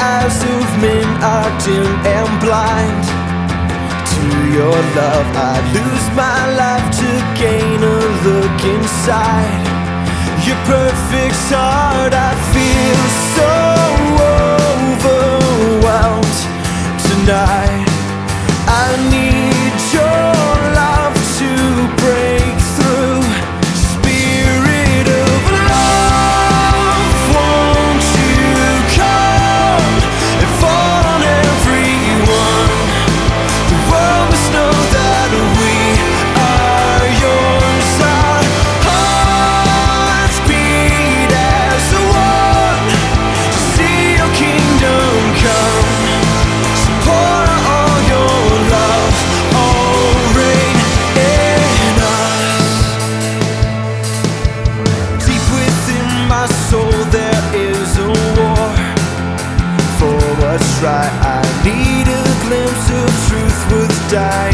eyes of men are dim and blind. To your love I'd lose my life to gain a look inside your perfect heart. I feel so overwhelmed tonight. I need your love to break through. Spirit of love, won't you come and fall on everyone? The world must know that we are yours. Our hearts beat as one to see your kingdom come. So pour out all your love, all reign in us. Deep within my soul there is a war for what's right. I need a glimpse of truth worth dying